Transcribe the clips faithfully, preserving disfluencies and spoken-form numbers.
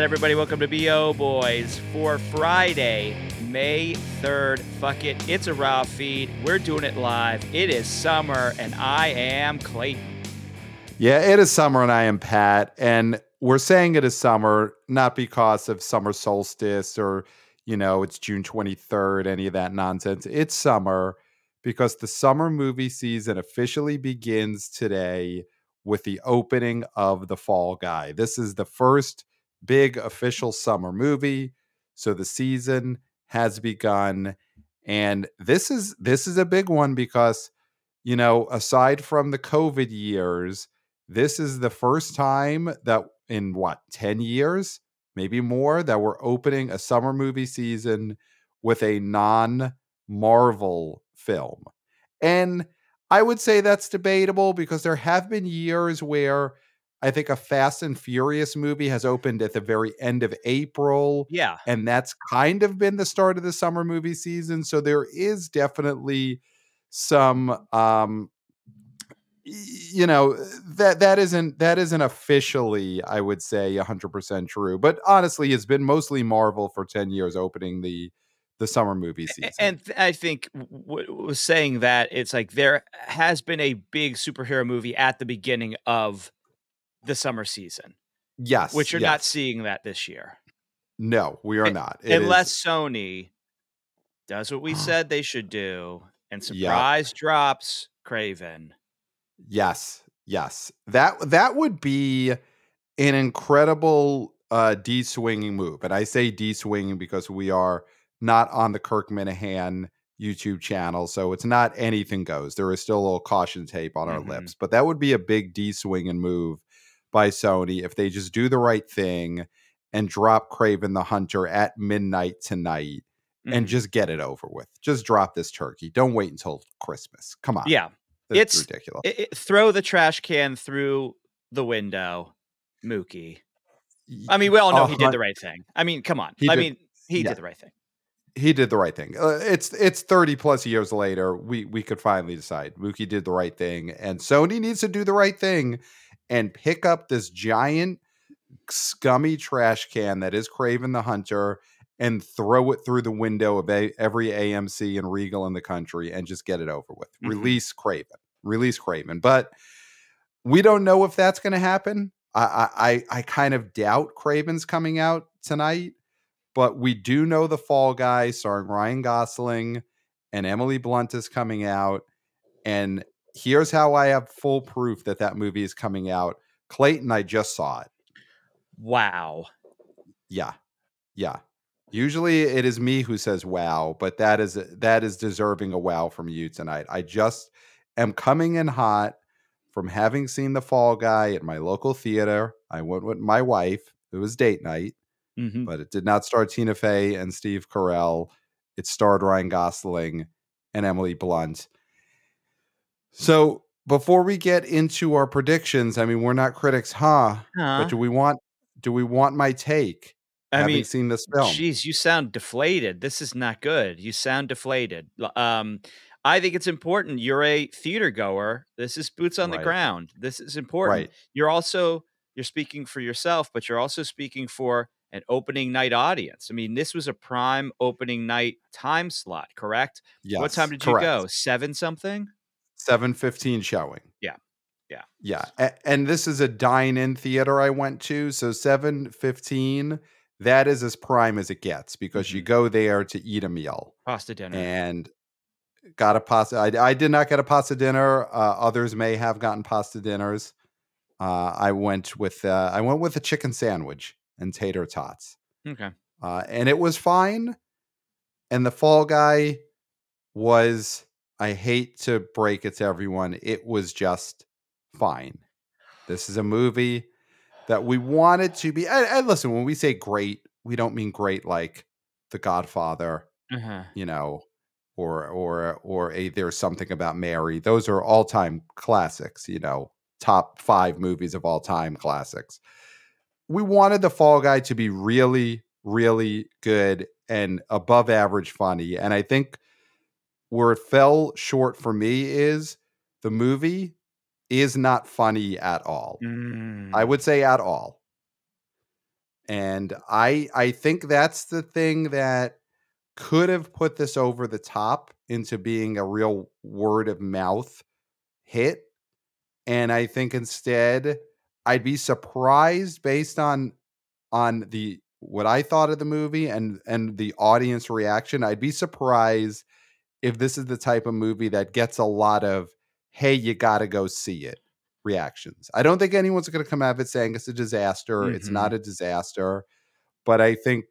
right, everybody, welcome to B O Boys for Friday, May third. Fuck it, it's a raw feed. We're doing it live. It is summer, and I am Clayton. Yeah, it is summer, and I am Pat. And we're saying it is summer not because of summer solstice or, you know, it's June twenty-third, any of that nonsense. It's summer because the summer movie season officially begins today with the opening of The Fall Guy. This is the first big official summer movie. So the season has begun. And this is this is a big one because, you know, aside from the COVID years, this is the first time that in what, ten years, maybe more, that we're opening a summer movie season with a non-Marvel film. And I would say that's debatable because there have been years where I think a Fast and Furious movie has opened at the very end of April. Yeah. And that's kind of been the start of the summer movie season. So there is definitely some um you know that that isn't that isn't officially, I would say, one hundred percent true, but honestly it's been mostly Marvel for ten years opening the the summer movie season. And th- I think w- w- was saying that it's like there has been a big superhero movie at the beginning of the summer season, Yes, which you're not yes. seeing that this year. No, we are I- not. It Unless is Sony does what we said they should do and yeah. surprise drops Craven. Yes, yes. That that would be an incredible uh de-swinging move. And I say de-swinging because we are not on the Kirk Minahan YouTube channel, so it's not anything goes. There is still a little caution tape on our Mhm. lips, but that would be a big de-swinging move by Sony if they just do the right thing and drop Craven the Hunter at midnight tonight and Mhm. just get it over with. Just drop this turkey. Don't wait until Christmas. Come on. Yeah. That's It's ridiculous. it, it- throw the trash can through the window, Mookie. I mean, we all know A he did hun- the right thing. I mean, come on. He I did. mean, he Yeah, did the right thing. he did the right thing. Uh, it's it's thirty plus years later. We we could finally decide Mookie did the right thing, and Sony needs to do the right thing and pick up this giant scummy trash can that is Craven the Hunter and throw it through the window of a, every A M C and Regal in the country and just get it over with. Mhm. Release Craven. Release Craven. But we don't know if that's going to happen. I, I I kind of doubt Craven's coming out tonight, but we do know The Fall Guy starring Ryan Gosling and Emily Blunt is coming out. And here's how I have full proof that that movie is coming out. Clayton, I just saw it. Wow. Yeah. Yeah. Usually it is me who says wow, but that is that is deserving a wow from you tonight. I just am coming in hot from having seen The Fall Guy at my local theater. I went with my wife. It was date night, Mhm. but it did not star Tina Fey and Steve Carell. It starred Ryan Gosling and Emily Blunt. So before we get into our predictions, I mean, we're not critics, huh? But Huh? do we want do we want my take I having mean, seen this film? geez, you sound deflated. This is not good. You sound deflated. L- Um, I think it's important. You're a theater goer. This is boots on the Right. ground. This is important. Right. You're also you're speaking for yourself, but you're also speaking for an opening night audience. I mean, this was a prime opening night time slot, correct? What time Yes, did you go? correct. Seven something? seven fifteen showing. Yeah. Yeah. Yeah, a- and this is a dine-in theater I went to, so seven fifteen, that is as prime as it gets because you Mhm. go there to eat a meal, Pasta dinner. and got a pasta. I I did not get a pasta dinner, uh, others may have gotten pasta dinners. Uh, I went with, uh, I went with a chicken sandwich and tater tots, Okay. uh, and it was fine, and The Fall Guy was, I hate to break it to everyone, it was just fine. This is a movie that we wanted to be. And, and listen, when we say great, we don't mean great like The Godfather, Uh-huh. you know, or or or a There's Something About Mary. Those are all time classics, you know, top five movies of all time classics. We wanted The Fall Guy to be really, really good and above average funny. And I think where it fell short for me is the movie is not funny at all. I Mm. would say at all. And I I think that's the thing that could have put this over the top into being a real word of mouth hit. And I think instead, I'd be surprised based on on the what I thought of the movie and and the audience reaction. I'd be surprised if this is the type of movie that gets a lot of "Hey, you gotta go see it" reactions. I don't think anyone's gonna come out of it saying it's a disaster. It's Mhm. not a disaster, but I think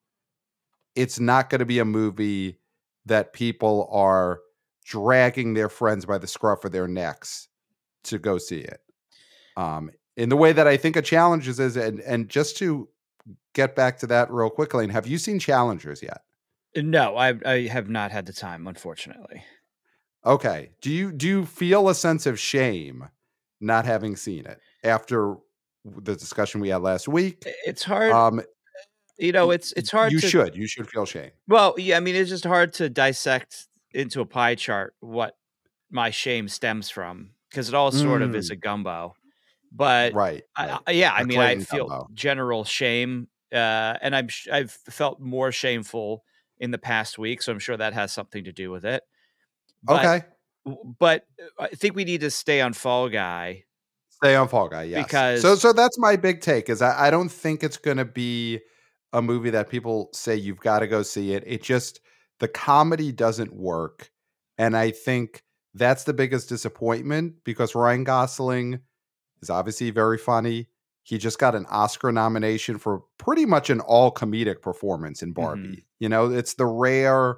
it's not gonna be a movie that people are dragging their friends by the scruff of their necks to go see it. Um, in the way that I think a Challengers is, and and just to get back to that real quickly, and have you seen Challengers yet? No, I I have not had the time, unfortunately. Okay. Do you do you feel a sense of shame not having seen it after the discussion we had last week? I it's hard, Um, you know, y it's y it's hard you to should. You should feel shame. well, yeah, I mean, it's just hard to dissect into a pie chart what my shame stems from because it all sort of is Mm, a gumbo. But right, I right. I yeah, I A mean, I Clayton feel gumbo. general shame, uh, and I'm sh I've felt more shameful in the past week, so I'm sure that has something to do with it. But Okay. w but, uh, I think we need to stay on Fall Guy Stay on Fall Guy, yes. So because so that's my big take is I I don't think it's gonna be a movie that people say you've gotta go see it. It just the comedy doesn't work, and I think that's the biggest disappointment because Ryan Gosling is obviously very funny. He just got an Oscar nomination for pretty much an all comedic performance in Mhm, Barbie. You know, it's the rare,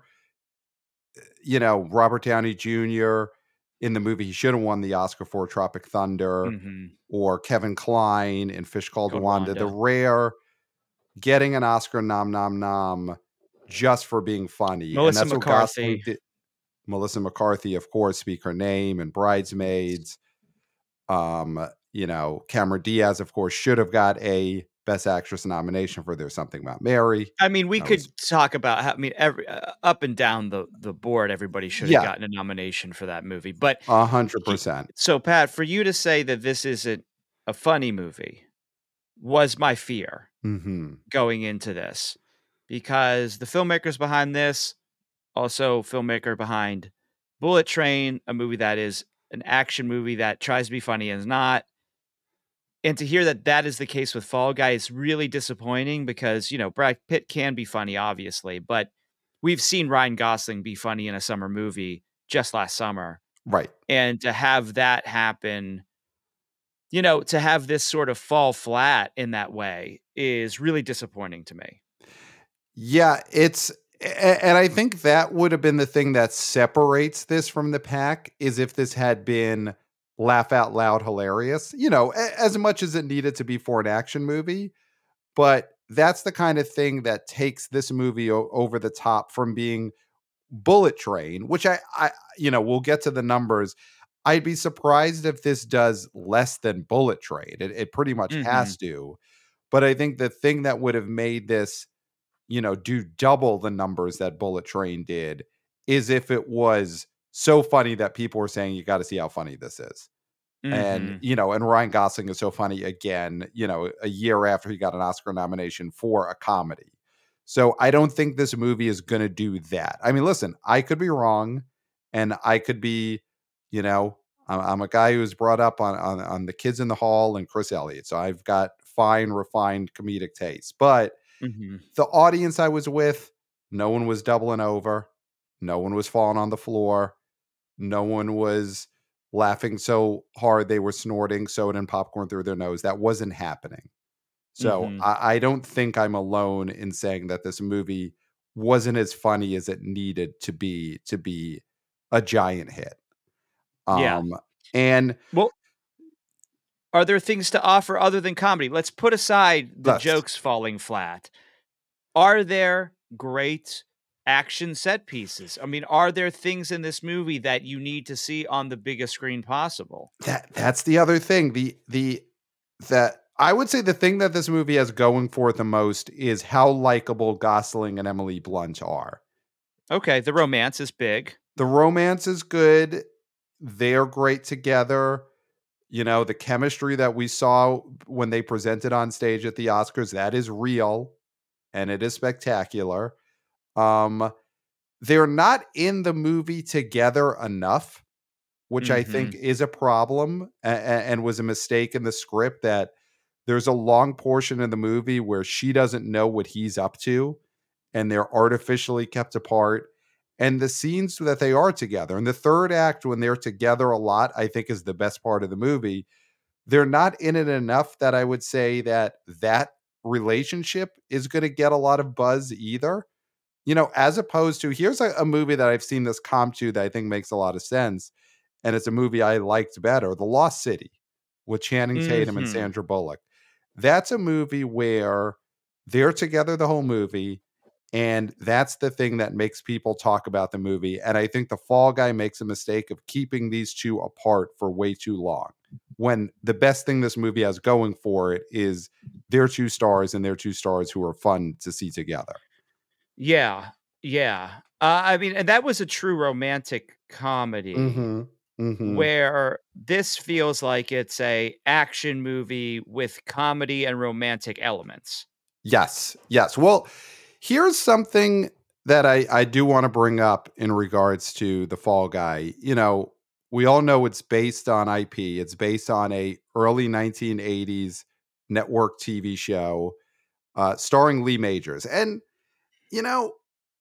you know, Robert Downey Junior in the movie he should have won the Oscar for Tropic Thunder mhm, or Kevin Kline in Fish Called called Wanda. The Wanda. rare getting an Oscar nom nom nom just for being funny. And Melissa that's what Gosling McCarthy. did. Melissa McCarthy, of course, Speak Her Name and Bridesmaids. Um, you know, Cameron Diaz, of course, should have got a Best Actress nomination for There's Something About Mary. I mean, we That was could talk about how I mean, every uh, up and down the the board, everybody should have yeah, gotten a nomination for that movie, but a hundred he percent. so, Pat, for you to say that this isn't a funny movie was my fear Mhm. going into this, because the filmmakers behind this, also filmmaker behind Bullet Train, a movie that is an action movie that tries to be funny and is not. And to hear that that is the case with Fall Guy is really disappointing because, you know, Brad Pitt can be funny, obviously, but we've seen Ryan Gosling be funny in a summer movie just last summer. Right. And to have that happen, you know, to have this sort of fall flat in that way is really disappointing to me. Yeah, it's a- and I think that would have been the thing that separates this from the pack is if this had been laugh out loud hilarious, you know, a- as much as it needed to be for an action movie, but that's the kind of thing that takes this movie o- over the top from being Bullet Train, which I, I, you know, we'll get to the numbers. I'd be surprised if this does less than Bullet Train. It, it pretty much Mhm. has to. But I think the thing that would have made this, you know, do double the numbers that Bullet Train did is if it was so funny that people were saying, you got to see how funny this is. And, Mhm. you know, and Ryan Gosling is so funny again, you know, a year after he got an Oscar nomination for a comedy. So I don't think this movie is going to do that. I mean, listen, I could be wrong and I could be, you know, I'm, I'm a guy who was brought up on, on on the Kids in the Hall and Chris Elliott. So I've got fine, refined comedic taste. But Mhm. the audience I was with, no one was doubling over. No one was falling on the floor. No one was laughing so hard they were snorting soda and popcorn through their nose. That wasn't happening. So Mhm. I, I don't think I'm alone in saying that this movie wasn't as funny as it needed to be to be a giant hit. Yeah. Um, and Well, are there things to offer other than comedy? Let's put aside the let's jokes falling flat. Are there great action set pieces? I mean, are there things in this movie that you need to see on the biggest screen possible? that that's the other thing. The the that I would say the thing that this movie has going for it the most is how likable Gosling and Emily Blunt are. Okay, the romance is big. The romance is good. They're great together. You know, the chemistry that we saw when they presented on stage at the Oscars, that is real and it is spectacular. Um, they're not in the movie together enough, which I think Mhm. is a problem a- a- and was a mistake in the script, that there's a long portion of the movie where she doesn't know what he's up to and they're artificially kept apart. And the scenes that they are together, and the third act when they're together a lot, I think is the best part of the movie. They're not in it enough that I would say that that relationship is going to get a lot of buzz either. You know, as opposed to, here's a, a movie that I've seen this comp to that I think makes a lot of sense. And it's a movie I liked better, The Lost City with Channing Tatum and Mhm. Sandra Bullock. That's a movie where they're together the whole movie. And that's the thing that makes people talk about the movie. And I think The Fall Guy makes a mistake of keeping these two apart for way too long, when the best thing this movie has going for it is their two stars and their two stars who are fun to see together. Yeah. Yeah. Uh, I mean, and that was a true romantic comedy, Mhm. Mhm. where this feels like it's a action movie with comedy and romantic elements. Yes. Yes. Well, here's something that I I do wanna bring up in regards to The Fall Guy. You know, we all know it's based on I P. It's based on a early nineteen eighties network T V show, uh, starring Lee Majors. And, you know,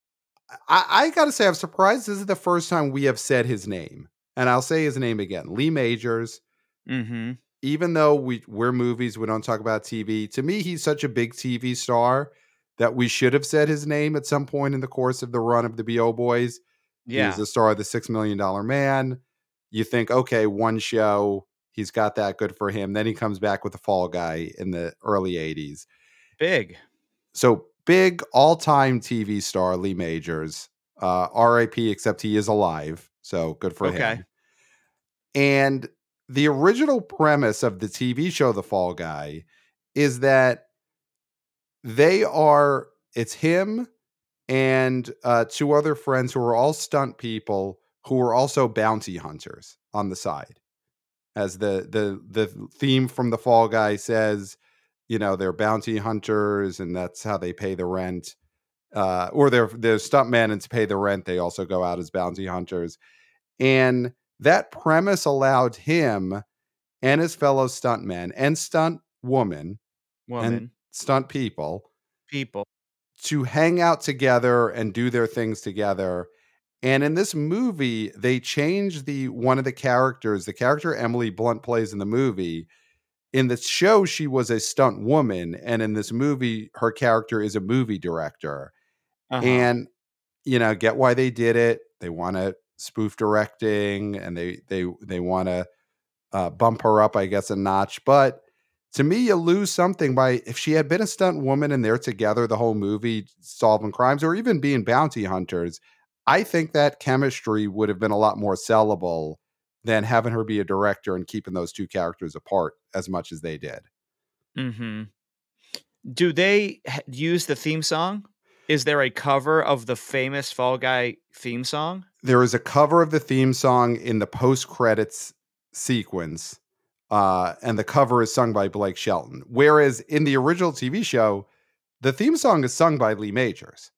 I I gotta say, I'm surprised this is the first time we have said his name, and I'll say his name again, Lee Majors. Mhm. Even though we we're movies, we don't talk about T V. To me, he's such a big T V star that we should have said his name at some point in the course of the run of the B O Boys. He was Yeah. the star of The Six Million Dollar Man. You think, okay, one show, he's got that, good for him. Then he comes back with The Fall Guy in the early eighties. Big. So big all-time T V star Lee Majors. Uh, R I P, except he is alive. So good for Okay. him. And the original premise of the T V show The Fall Guy is that they are it's him and uh, two other friends who are all stunt people who are also bounty hunters on the side. As the the the theme from The Fall Guy says, you know, they're bounty hunters and that's how they pay the rent. Uh, or they're they're stuntmen, and to pay the rent, they also go out as bounty hunters. And that premise allowed him and his fellow stuntmen and stunt woman and Woman. stunt people People. to hang out together and do their things together. And in this movie, they changed the one of the characters, the character Emily Blunt plays in the movie. In the show, she was a stunt woman, and in this movie, her character is a movie director. Uh-huh. And you know, get why they did it. They want to spoof directing, and they they they want to uh, bump her up, I guess, a notch. But to me, you lose something by, if she had been a stunt woman and they're together the whole movie solving crimes or even being bounty hunters. I think that chemistry would have been a lot more sellable than having her be a director and keeping those two characters apart as much as they did. Mhm. Do they h use the theme song? Is there a cover of the famous Fall Guy theme song? There is a cover of the theme song in the post credits sequence, uh, and the cover is sung by Blake Shelton. Whereas in the original T V show, the theme song is sung by Lee Majors.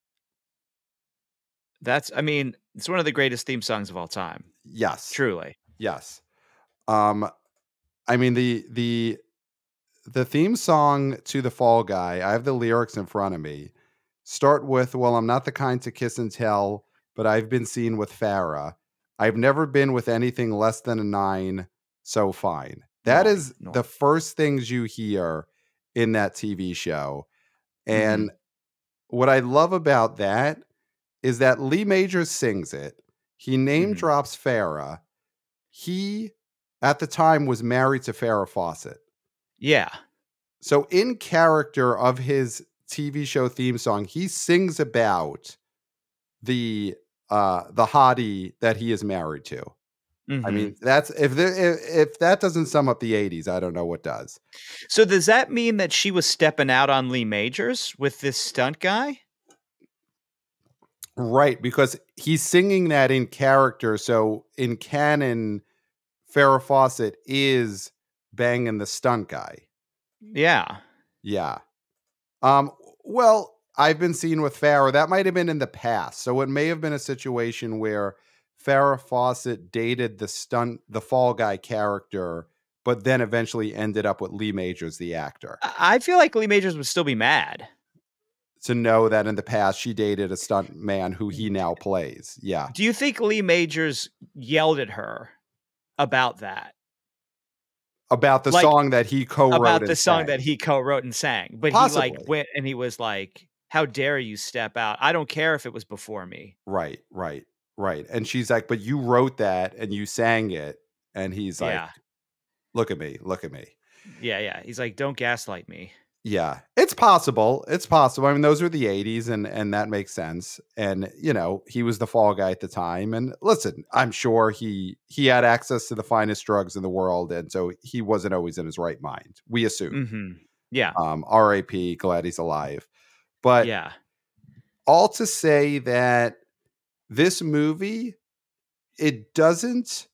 That's I mean, it's one of the greatest theme songs of all time, Yes, truly. yes. Um, I mean the the the theme song to The Fall Guy, I have the lyrics in front of me. Start with, "Well, I'm not the kind to kiss and tell, but I've been seen with Farrah. I've never been with anything less than a nine, so fine." That nine, is nine. the first things you hear in that T V show. And Mhm, what I love about that is that Lee Majors sings it. He name mhm. drops Farrah. He, at the time, was married to Farrah Fawcett. Yeah. So in character of his T V show theme song, he sings about the uh the hottie that he is married to. I mean, Mhm. that's if there if, if that doesn't sum up the eighties, I don't know what does. So does that mean that she was stepping out on Lee Majors with this stunt guy? Right, because he's singing that in character. So in canon, Farrah Fawcett is banging the stunt guy. Yeah. Yeah. Um, well, I've been seen with Farrah. That might have been in the past. So it may have been a situation where Farrah Fawcett dated the stunt, the Fall Guy character, but then eventually ended up with Lee Majors, the actor. I I feel like Lee Majors would still be mad. To know that in the past she dated a stunt man who he now plays. Yeah. Do you think Lee Majors yelled at her about that? About the Like, song that he co-wrote about the and song sang. that he co-wrote and sang, but he, like, Possibly. went and he was like, "How dare you step out? I don't care if it was before me." Right, right, right. And she's like, "But you wrote that and you sang it." And he's like, Yeah. "Look at me, look at me." Yeah, yeah. He's like, "Don't gaslight me." Yeah, it's possible. It's possible. I mean, those were the eighties and and that makes sense. And, you know, he was the fall guy at the time. And listen, I'm sure he he had access to the finest drugs in the world, and so he wasn't always in his right mind. We assume. Mhm. Yeah. Um, R I P, glad he's alive. But Yeah. all to say that this movie, it doesn't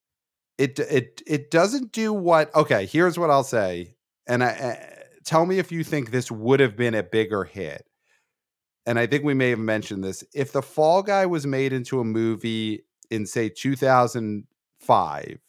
it it it doesn't do what okay, here's what I'll say. And I uh, tell me if you think this would have been a bigger hit. And I think we may have mentioned this. If The Fall Guy was made into a movie in say two thousand five,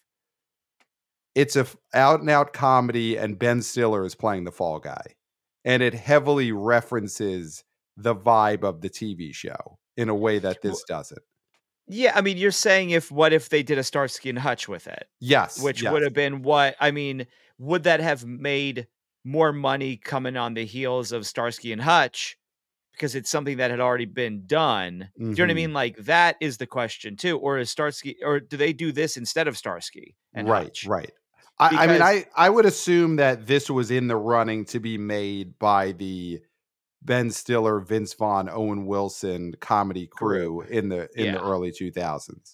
it's a f- out and out comedy and Ben Stiller is playing the Fall Guy. And it heavily references the vibe of the T V show in a way that W this doesn't. Yeah, I mean, you're saying if what if they did a Starsky and Hutch with it? Yes, Which would yes. have been what I mean, would that have made more money coming on the heels of Starsky and Hutch because it's something that had already been done? Do you know what I Mhm. mean? Like, that is the question too, or is Starsky or do they do this instead of Starsky and Right, Hutch? right. I I mean, Because I I would assume that this was in the running to be made by the Ben Stiller, Vince Vaughn, Owen Wilson comedy Group. crew in the in the Yeah. early two thousands.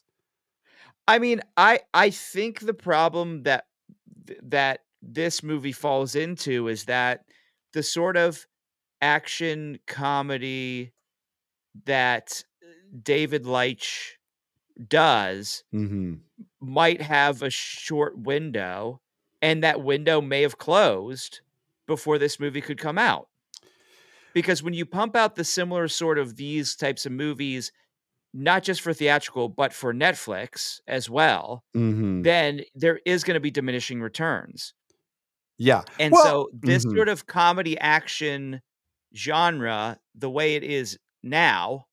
I mean, I I think the problem that th that this movie falls into is that the sort of action comedy that David Leitch does Mhm. might have a short window, and that window may have closed before this movie could come out. Because when you pump out the similar sort of these types of movies, not just for theatrical, but for Netflix as well, Mhm. then there is gonna be diminishing returns. Yeah. And Well so this mhm. sort of comedy action genre, the way it is now,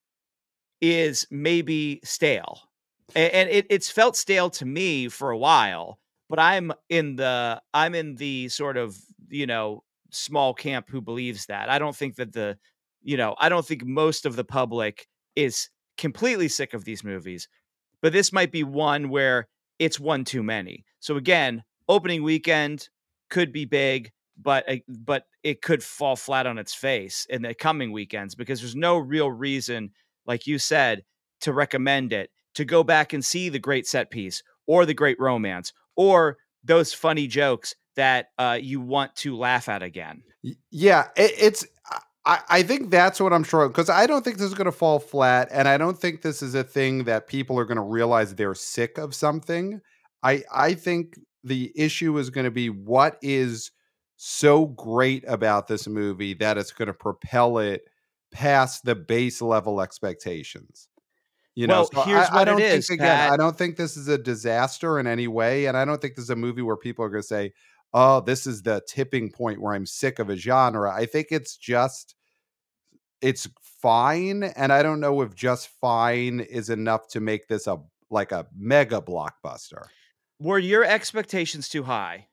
is maybe stale. A and it it's felt stale to me for a while, but I'm in the I'm in the sort of, you know, small camp who believes that. I don't think that the you know, I don't think most of the public is completely sick of these movies, but this might be one where it's one too many. So again, opening weekend could be big, but uh, but it could fall flat on its face in the coming weekends because there's no real reason, like you said, to recommend it, to go back and see the great set piece or the great romance or those funny jokes that uh, you want to laugh at again. Y yeah, it it's I I think that's what I'm sure because I don't think this is gonna fall flat, and I don't think this is a thing that people are gonna realize they're sick of something. I I think the issue is gonna be what is so great about this movie that it's gonna propel it past the base level expectations. You know, Well, so I here's I what it don't think is, again, Pat. I don't think this is a disaster in any way, and I don't think this is a movie where people are gonna say, "Oh, this is the tipping point where I'm sick of a genre." I think it's just it's fine, and I don't know if just fine is enough to make this a like a mega blockbuster. Were your expectations too high?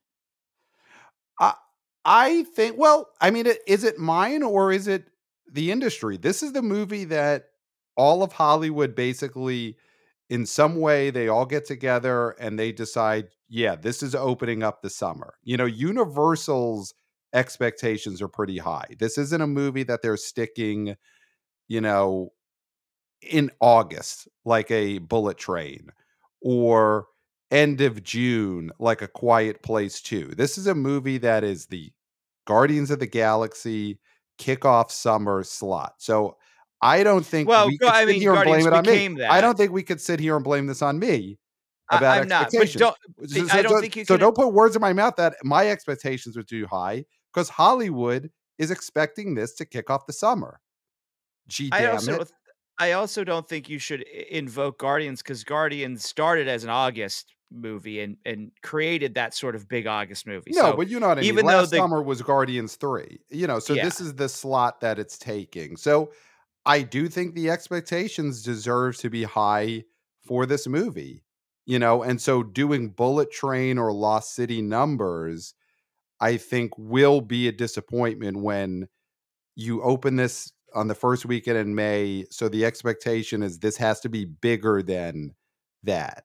I I think well, I mean, it is it mine or is it the industry? This is the movie that all of Hollywood basically in some way they all get together and they decide, yeah, this is opening up the summer. You know, Universal's expectations are pretty high. This isn't a movie that they're sticking, you know, in August, like a Bullet Train, or end of June, like A Quiet Place two. This is a movie that is the Guardians of the Galaxy kickoff summer slot. So I don't think Well, we go could I sit mean, here and blame Guardians it on me. became I that. don't think we could sit here and blame this on me. I, about I'm not, but expectations. don't. So, I so, don't so, think you so can. don't put words in my mouth that my expectations are too high because Hollywood is expecting this to kick off the summer. Gee, I damn also it. I also don't think you should I invoke Guardians, 'cause Guardians started as an August movie and and created that sort of big August movie. No, So, but you know what I mean. even though Last the summer was Guardians three, you know, so Yeah. this is the slot that it's taking. So I do think the expectations deserve to be high for this movie, you know, and so doing Bullet Train or Lost City numbers, I think will be a disappointment when you open this on the first weekend in May. So the expectation is this has to be bigger than that.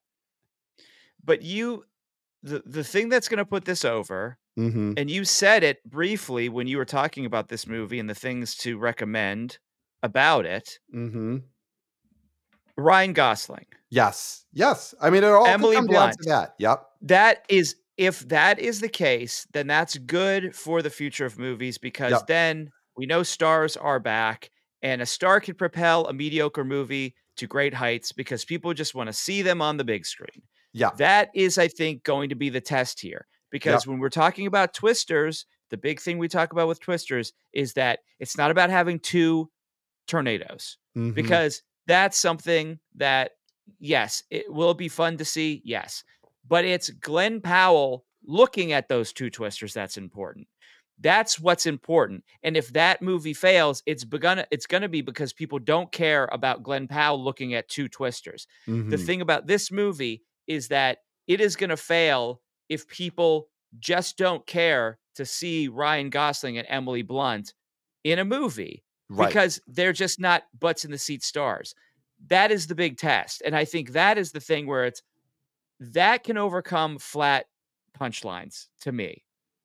But you the the thing that's gonna put this over, Mhm. and you said it briefly when you were talking about this movie and the things to recommend about it Mhm. Ryan Gosling. Yes. Yes. I mean, it all could Emily come down to Blunt. that. Yep. That is if that is the case, then that's good for the future of movies because Yep. then we know stars are back, and a star could propel a mediocre movie to great heights because people just wanna see them on the big screen. Yeah. That is, I think, going to be the test here, Yep. because when we're talking about Twisters, the big thing we talk about with Twisters is that it's not about having two tornadoes, Mhm. because that's something that, yes, it will be fun to see, yes, but it's Glen Powell looking at those two twisters that's important. That's what's important, and if that movie fails, it's begonna it's gonna be because people don't care about Glen Powell looking at two twisters. The Mhm. thing about this movie is that it is gonna fail if people just don't care to see Ryan Gosling and Emily Blunt in a movie Right. because they're just not butts in the seat stars. That is the big test, and I think that is the thing where it's that can overcome flat punchlines to me.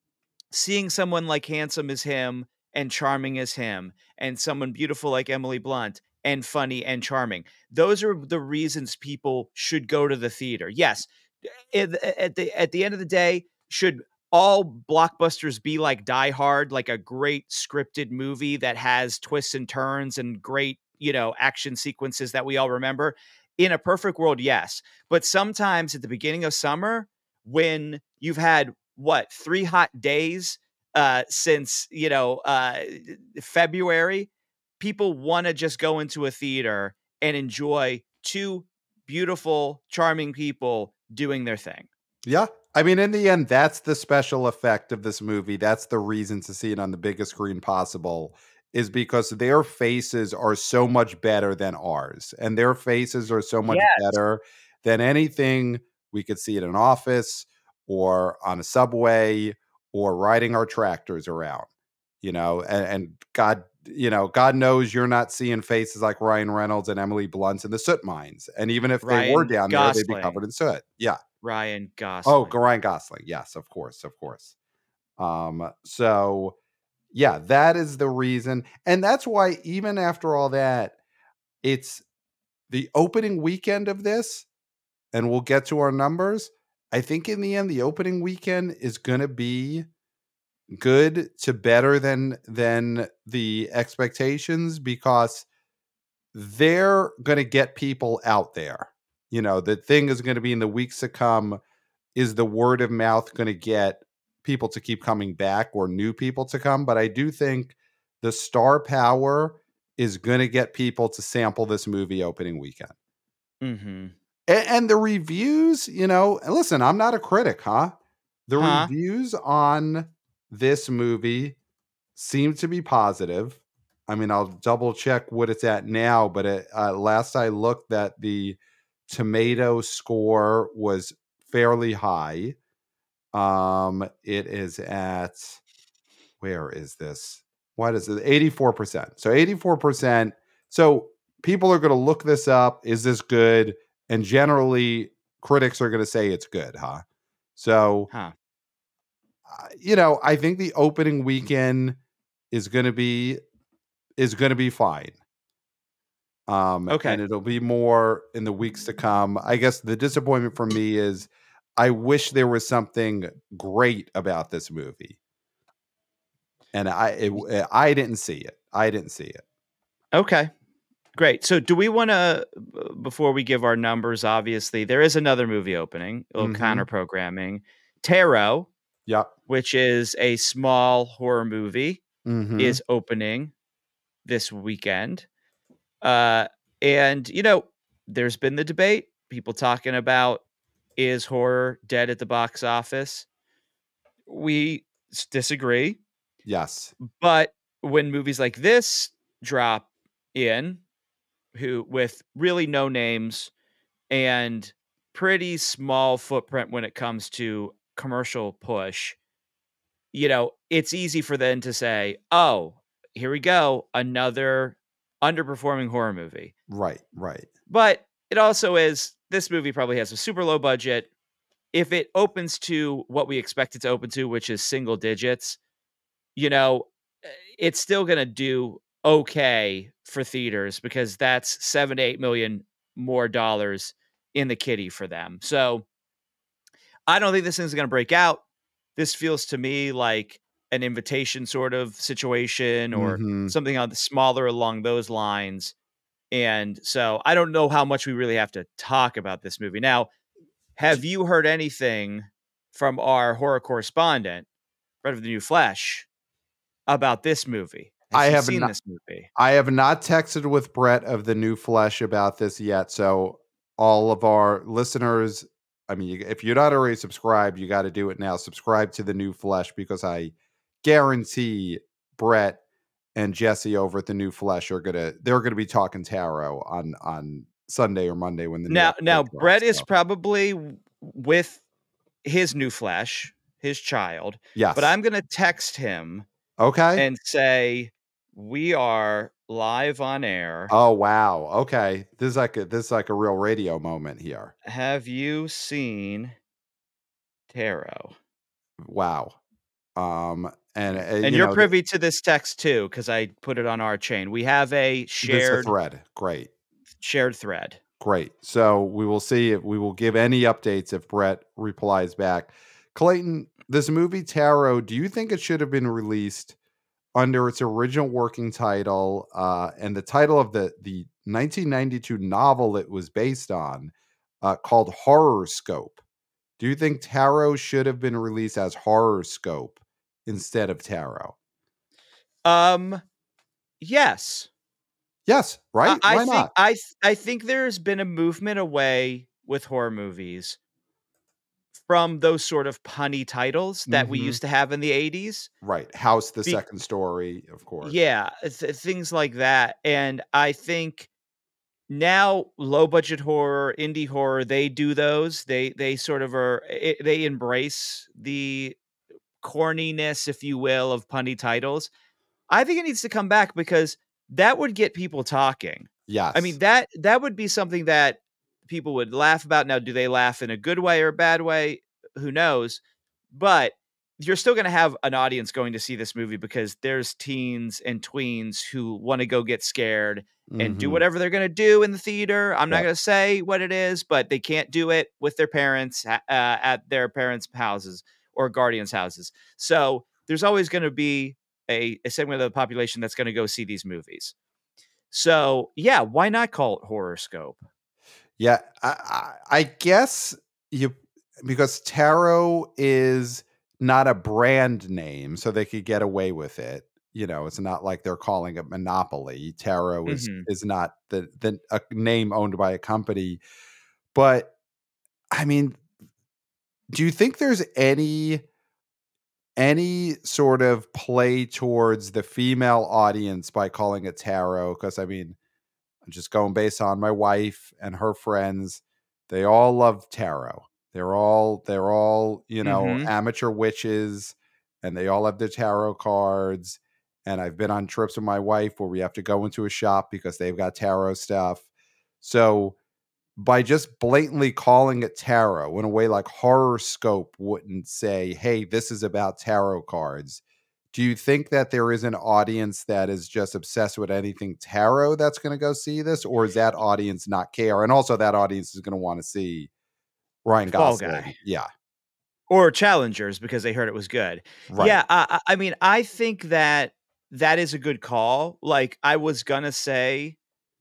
Seeing someone like handsome as him and charming as him, and someone beautiful like Emily Blunt and funny and charming. Those are the reasons people should go to the theater. Yes, at the at the at the end of the day, should all blockbusters be like Die Hard, like a great scripted movie that has twists and turns and great, you know, action sequences that we all remember? In a perfect world, yes. But sometimes at the beginning of summer, when you've had what, three hot days uh, since, you know, uh, February, people wanna just go into a theater and enjoy two beautiful, charming people doing their thing. Yeah. I mean, in the end, that's the special effect of this movie. That's the reason to see it on the biggest screen possible, is because their faces are so much better than ours. And their faces are so much Yes. better than anything we could see in an office or on a subway or riding our tractors around, you know, and, and God, you know, God knows you're not seeing faces like Ryan Reynolds and Emily Blunt in the soot mines. And even if they were Ryan down there, they'd be Gosling. covered in soot. Yeah. Ryan Oh, Gosling. Ryan Gosling. Yes, of course, of course. Um, so yeah, that is the reason. And that's why even after all that, it's the opening weekend of this, and we'll get to our numbers. I think in the end, the opening weekend is gonna be good to better than than the expectations because they're gonna get people out there. You know, the thing is gonna be in the weeks to come, is the word of mouth gonna get people to keep coming back or new people to come? But I do think the star power is gonna get people to sample this movie opening weekend. Mhm. A and the reviews, you know and listen, I'm not a critic, huh? The Huh? reviews on this movie seem to be positive. I mean, I'll double check what it's at now, but it, uh, last I looked that the tomato score was fairly high. Um, it is at where is this? What is it? eighty-four percent. So eighty-four percent. So people are going to look this up. Is this good? And generally, critics are going to say it's good, huh? So, Huh. uh, you know, I think the opening weekend is going to be is going to be fine. Um, and Okay. it'll be more in the weeks to come. I guess the disappointment for me is I wish there was something great about this movie. And I it, Y w I didn't see it. I didn't see it. Okay. Great. So do we wanna b before we give our numbers, obviously, there is another movie opening, a little Mhm. counter programming. Taro, Yep. which is a small horror movie, Mhm. is opening this weekend. Uh, and, you know, there's been the debate, people talking about, is horror dead at the box office? We s disagree. Yes. But when movies like this drop in, who with really no names and pretty small footprint when it comes to commercial push, you know, it's easy for them to say, "Oh, here we go, another underperforming horror movie." Right, right. But it also is this movie probably has a super low budget. If it opens to what we expect it to open to, which is single digits, you know, eh, it's still gonna do okay for theaters because that's seven to eight million more dollars in the kitty for them. So I don't think this thing's gonna break out. This feels to me like an invitation sort of situation or Mhm. something on the smaller along those lines. And so I don't know how much we really have to talk about this movie. Now, have J you heard anything from our horror correspondent, Brett of the New Flesh, about this movie? Has I he have seen not this movie? I have not texted with Brett of the New Flesh about this yet, so all of our listeners, I mean, you if you're not already subscribed, you gotta do it now. Subscribe to the New Flesh because I guarantee Brett and Jesse over at the New Flesh are gonna they're gonna be talking Taro on on Sunday or Monday when the new Now now episode Brett drops, is so probably w with his new flesh, his child, but yes. I'm gonna text him Okay. and say, "We are live on air. Oh, wow. Okay. This is like a this is like a real radio moment here. Have you seen Taro?" Wow. Um, and, uh, And you you're know, th privy to this text too, because I put it on our chain. We have a this is a shared thread. Great. shared thread. Great. So we will see if we will give any updates if Brett replies back. Clayton, this movie Taro, do you think it should have been released under its original working title, uh, and the title of the the nineteen ninety-two novel it was based on, uh, called Horrorscope? Do you think Taro should have been released as Horrorscope instead of Taro? Um, yes. Yes, I right? I Why think not? I th I think there's been a movement away with horror movies from those sort of punny titles that we Mhm. used to have in the eighties. Right. House the Be Second Story, of course. Yeah, th things like that, and I think now low budget horror, indie horror, they do those. They they sort of are eh, they embrace the corniness, if you will, of punny titles. I think it needs to come back because that would get people talking. I mean, Yes. that that would be something that people would laugh about. Now, do they laugh in a good way or a bad way? Who knows? But you're still gonna have an audience going to see this movie because there's teens and tweens who wanna go get scared and do Mhm. whatever they're gonna do in the theater. I'm not Yep. gonna say what it is, but they can't do it with their parents a uh, at their parents' houses or guardians' houses. So, there's always gonna be a a segment of the population that's gonna go see these movies. So, yeah, why not call it Horoscope? Yeah, I I I guess you because Taro is not a brand name, so they could get away with it. You know, it's not like they're calling it Monopoly. Taro is Mhm. is not the the a name owned by a company. But I mean, do you think there's any any sort of play towards the female audience by calling it Taro? Because I mean, I'm just going based on my wife and her friends. They all love tarot. They're all they're all, you know, Mhm. amateur witches and they all have their tarot cards. And I've been on trips with my wife where we have to go into a shop because they've got tarot stuff. So by just blatantly calling it tarot in a way like Horoscope wouldn't say, hey, this is about tarot cards. Do you think that there is an audience that is just obsessed with anything tarot that's going to go see this? Or is that audience not care? And also, that audience is going to want to see Ryan Fall Guy. Gosling. Yeah, Or Challengers because they heard it was good. right. Yeah, I I I mean, I think that that is a good call. Like, I was gonna say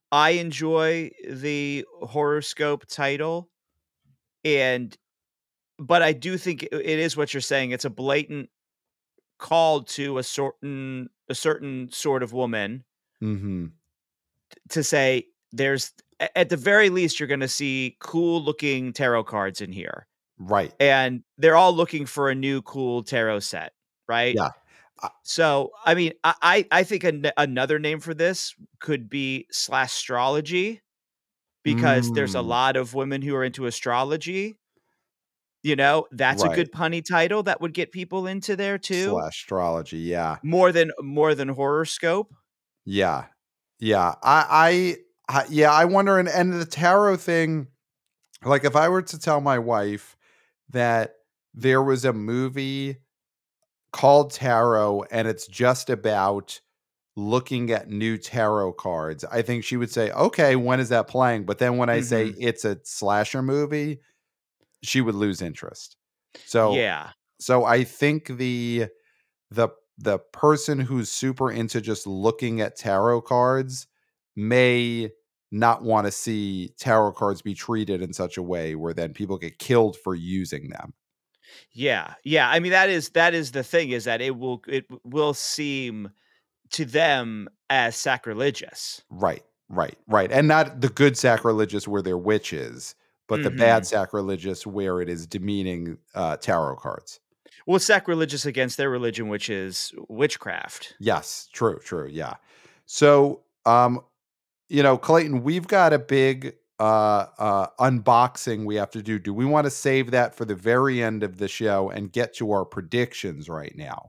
I enjoy the Horoscope title, and but I do think it it is what you're saying. It's a blatant call to a certain a certain sort of woman Mhm. to say there's a at the very least, you're gonna see cool looking tarot cards in here, Right. and they're all looking for a new cool tarot set, right? Yeah. Uh So, I mean, I I I think an another name for this could be slash astrology because there's a mm, lot of women who are into astrology, you know, that's a right. good punny title that would get people into there too, Slash astrology, yeah. more than more than horoscope. Yeah. Yeah. I I I yeah, I wonder and and the tarot thing, like, if I were to tell my wife that there was a movie called Tarot and it's just about looking at new tarot cards, I think she would say, "Okay, when is that playing?" But then when I say Mhm. it's a slasher movie, she would lose interest. So Yeah. so I think the the the person who's super into just looking at tarot cards may not wanna see tarot cards be treated in such a way where then people get killed for using them. Yeah. Yeah, I mean, that is that is the thing is that it will it w will seem to them as sacrilegious. Right, right, right, and not the good sacrilegious where they're witches, but the bad Mhm. sacrilegious where it is demeaning, uh, tarot cards. Well, sacrilegious against their religion, which is witchcraft. Yes, true, true, yeah. So, um, you know, Clayton, we've got a big, uh, uh, unboxing we have to do. Do we wanna save that for the very end of the show and get to our predictions right now?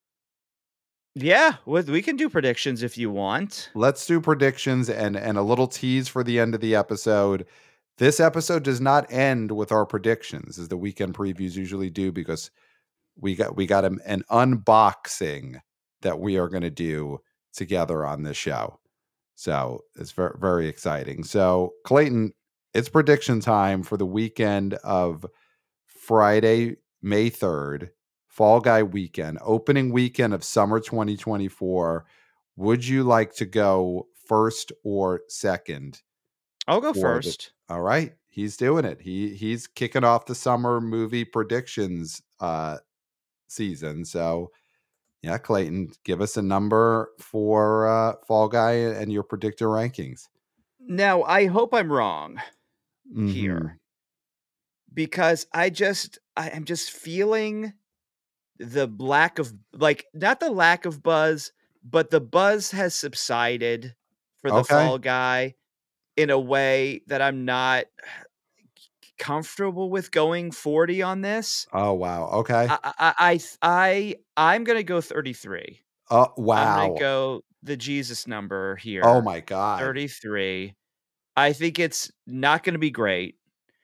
Yeah, with we can do predictions if you want. Let's do predictions and and a little tease for the end of the episode. This episode does not end with our predictions, as the weekend previews usually do, because we got we got an, an unboxing that we are going to do together on this show. So it's very very exciting. So Clayton, it's prediction time for the weekend of Friday, May third, Fall Guy weekend, opening weekend of summer twenty twenty-four. Would you like to go first or second I'll go for the first. All right, he's doing it. He he's kicking off the summer movie predictions uh season. So, yeah, Clayton, give us a number for uh Fall Guy and your predictor rankings. Now, I hope I'm wrong here Mhm. because I just I am just feeling the lack of like, not the lack of buzz, but the buzz has subsided for the Okay. Fall Guy in a way that I'm not comfortable with going forty on this. Oh, wow. Okay. I I I th I I'm gonna go thirty-three. Oh, I'm gonna wow. go the Jesus number Oh here, my god. thirty-three. I think it's not gonna be great.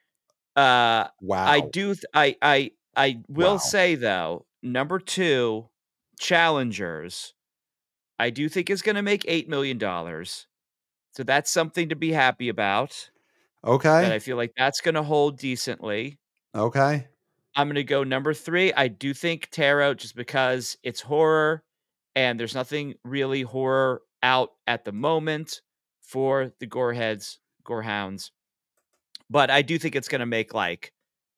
Uh, I Wow. do th I I I will Wow. say, though, number two, Challengers, I do think is gonna make eight million dollars, so that's something to be happy about, that Okay. I feel like that's gonna hold decently. Okay. I'm gonna go number three. I do think Tarot just because it's horror, and there's nothing really horror out at the moment for the Goreheads, Gorehounds, but I do think it's gonna make, like,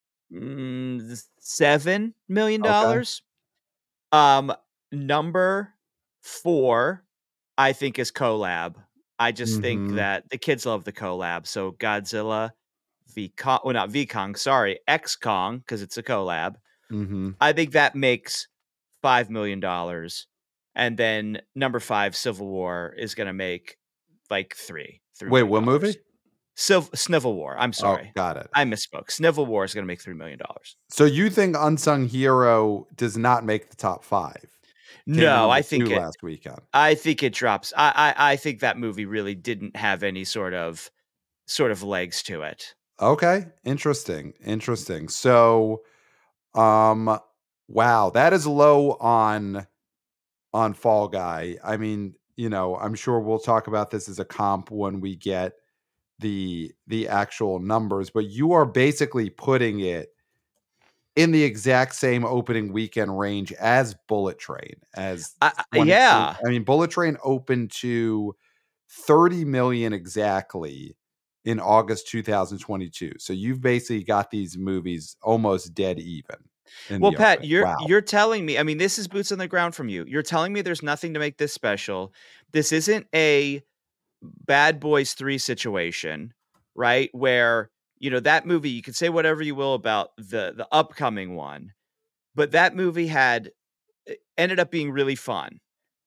mm, seven million Okay. dollars. Um, number four, I think, is Collab. I just think Mhm. that the kids love the collab, so Godzilla v Kong well, not V Kong, sorry, X Kong, because it's a collab. Mhm. I think that makes five million dollars, and then number five, Civil War, is gonna make, like, three Wait, three million what movie? dollars. Civ Snivell War, I'm Oh, sorry. got it. I misspoke. Snivell War is gonna make three million dollars. So you think Unsung Hero does not make the top five? Came in No, number I think two it last weekend. I think it drops. I I I think that movie really didn't have any sort of sort of legs to it. Okay, interesting, interesting. So, um, wow, that is low on on Fall Guy. I mean, you know, I'm sure we'll talk about this as a comp when we get the the actual numbers, but you are basically putting it in the exact same opening weekend range as Bullet Train, as I I twenty twenty yeah. I mean, Bullet Train opened to thirty million exactly in August two thousand twenty-two. So you've basically got these movies almost dead even in Well, the Pat, opening. you're Wow. you're telling me, I mean, this is boots on the ground from you. You're telling me there's nothing to make this special. This isn't a Bad Boys three situation, right? Where, you know, that movie, you can say whatever you will about the the upcoming one, but that movie had e ended up being really fun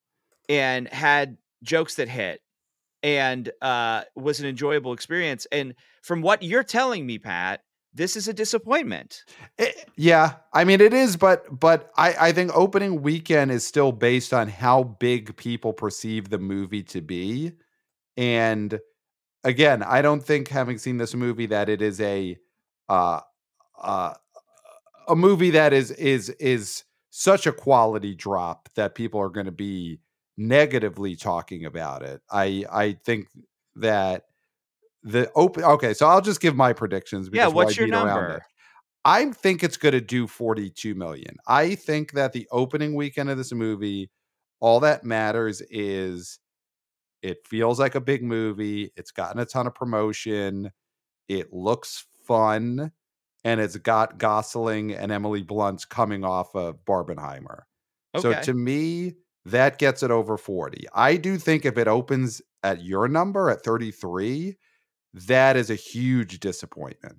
and had jokes that hit and, uh, was an enjoyable experience, and from what you're telling me, Pat, this is a disappointment. Eh, yeah, I mean it is, but but I I think opening weekend is still based on how big people perceive the movie to be. And again, I don't think having seen this movie that it is a uh uh a movie that is is is such a quality drop that people are going to be negatively talking about it. I I think that the open okay, so I'll just give my predictions Yeah, because why what's your beat around it. number? I think it's gonna do forty-two million. I think that the opening weekend of this movie, all that matters is it feels like a big movie, it's gotten a ton of promotion, it looks fun, and it's got Gosling and Emily Blunt coming off of Barbenheimer. So Okay. to me, that gets it over forty. I do think if it opens at your number at thirty-three, that is a huge disappointment.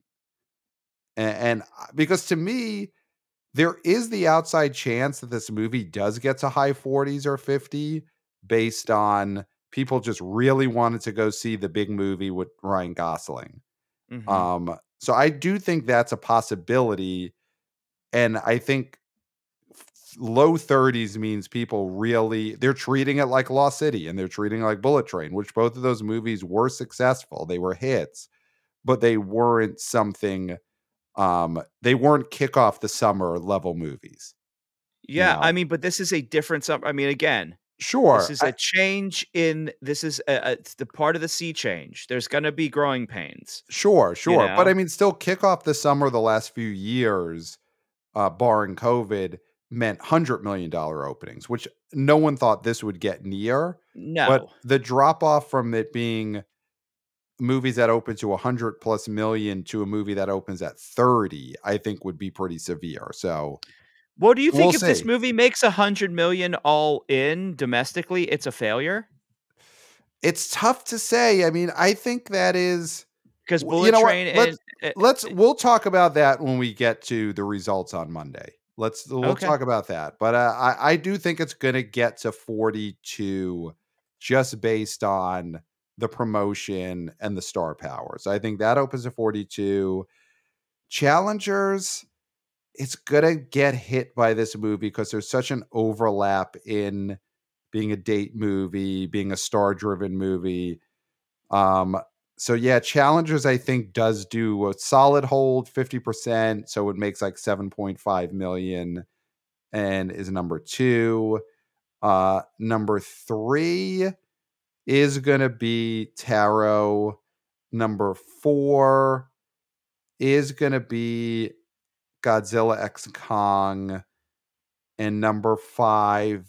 A and, uh, because to me, there is the outside chance that this movie does get to high forties or fifty based on people just really wanted to go see the big movie with Ryan Gosling. Mhm. Um, so I do think that's a possibility, and I think f low thirties means people really they're treating it like Lost City, and they're treating it like Bullet Train, which both of those movies were successful, they were hits, but they weren't something, um, they weren't kick off the summer level movies, you Yeah, I know? mean, but this is a different sum I mean, again, this Sure, is I a change in this is a a it's the part of the sea change. There's gonna be growing pains, sure, you sure, but I know? mean, still kick off the summer the last few years, uh, barring COVID, meant one hundred million dollars openings, which no one thought this would get near, but No. the drop off from it being movies that open to one hundred plus million to a movie that opens at thirty, I think would be pretty severe, so What do you we'll think if this see. movie makes one hundred million all in domestically, it's a failure? It's tough to say, I mean, I think that is 'Cause w you Bullet know what? Train Let's and eh let's eh we'll talk about that when we get to the results on Monday. Let's we'll Okay. talk about that, but, uh, I I do think it's gonna get to forty-two just based on the promotion and the star power, so I think that opens at forty-two. Challengers, it's gonna get hit by this movie 'cause there's such an overlap in being a date movie, being a star-driven movie. Um, so yeah, Challengers, I think, does do a solid hold, fifty percent, so it makes, like, seven point five million and is number two. Uh, number three is gonna be Taro. Number four is gonna be Godzilla X Kong. And number five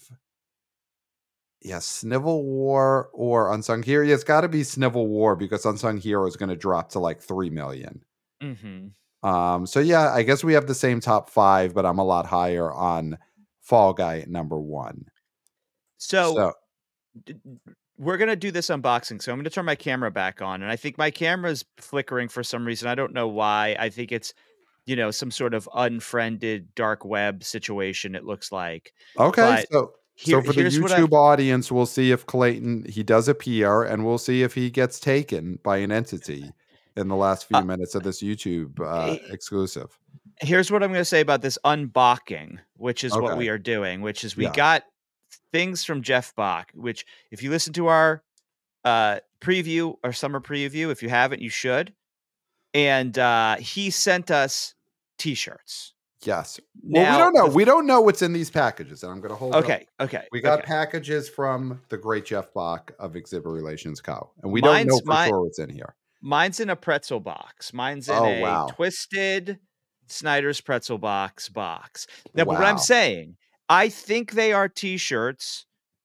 yeah, Snivell War or Unsung Hero. Yeah, it's gotta be Snivell War because Unsung Hero is gonna drop to, like, three million. Mhm. Um, so yeah, I guess we have the same top five, but I'm a lot higher on Fall Guy at number one. So, So d d we're gonna do this unboxing, so I'm gonna turn my camera back on, and I think my camera's flickering for some reason, I don't know why, I think it's, you know, some sort of unfriended dark web situation, it looks like. Okay, But so here so for the here's what I YouTube audience, we'll see if Clayton he does appear, and we'll see if he gets taken by an entity in the last uh, few minutes of this YouTube, uh, eh exclusive. here's what I'm gonna say about this unbocking, which is what Okay. we are doing, which is we Yeah. got things from Jeff Bach, which if you listen to our, uh, preview, our summer preview, if you haven't, you should, and, uh, he sent us T-shirts. Yes. Well, we Now don't know. the f We don't know what's in these packages, and I'm gonna hold up. Okay, okay, We got okay. packages from the great Jeff Bach of Exhibit Relations Co., and we don't know Mine's for my sure what's in here. mine's in a pretzel box. Mine's in Oh, a wow. twisted Snyder's pretzel box box. Now, but what I'm Wow. saying, I think they are T-shirts,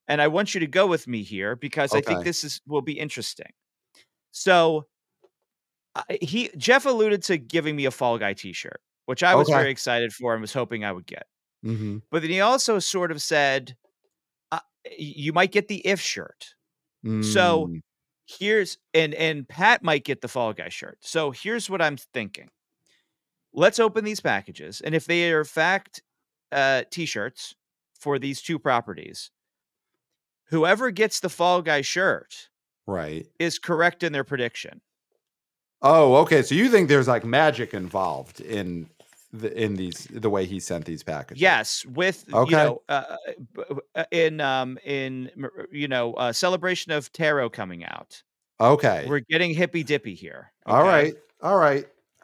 and I want you to go with me here because I think Okay. this is will be interesting. So, uh, he Jeff alluded to giving me a Fall Guy t-shirt, which I was Okay. very excited for and was hoping I would get. Mhm. But then he also sort of said, uh, y you might get the If shirt. So, Mm. here's and and Pat might get the Fall Guy shirt. So, here's what I'm thinking. Let's open these packages, and if they are in fact, uh, t-shirts for these two properties whoever gets the Fall Guy shirt Right. is correct in their prediction. Oh, okay. So you think there's like magic involved in the in these the way he sent these packages? Yes, with, you Okay. know, uh, b uh, in, um, in, m er, you know, uh, Celebration of Tarot coming out. Okay. We're getting hippy dippy here, All okay? right. All right.